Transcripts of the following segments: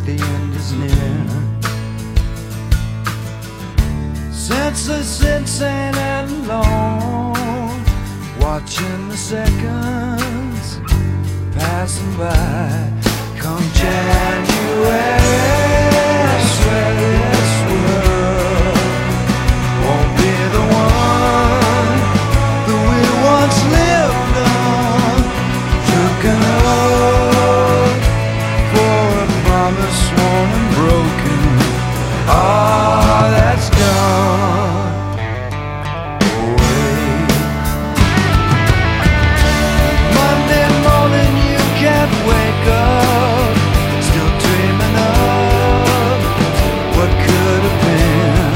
the end is near. Senseless, insane and alone, watching the seconds passing by. Come January, I swear this world won't be the one that we once lived on. Took an oath for a promise sworn and broken. All that's gone away. Monday morning you can't wake up, still dreaming of what could have been.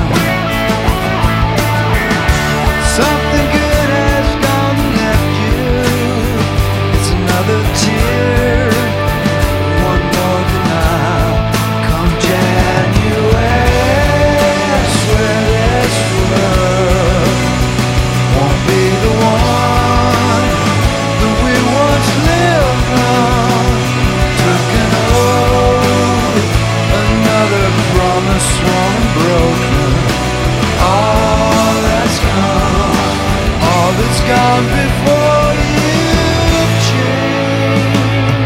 Something good has gone and left you. It's another tear, one more denial. Come January, I swear this world won't be the one that we once lived on. Took an oath, another promise sworn and broken. All that's gone, all that's gone before you change.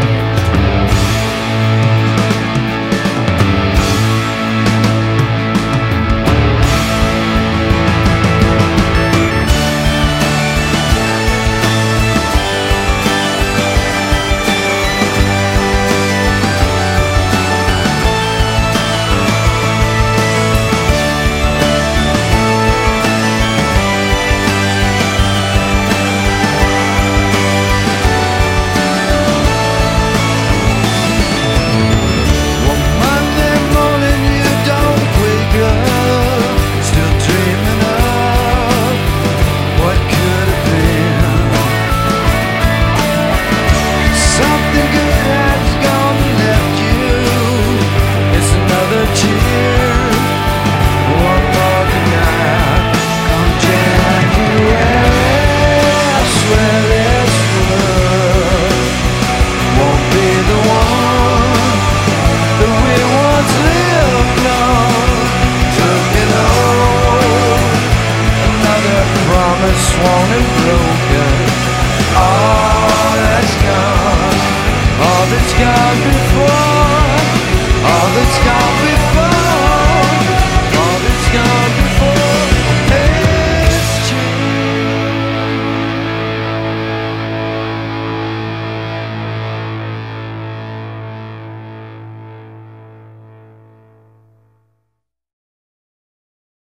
One Monday morning you don't wake up, still dreaming of what could have been. Something good has gone and left you. It's another tear, one more denial. Come January, I swear this world won't be the one that we once lived on. Took an oath, another promise sworn and broken.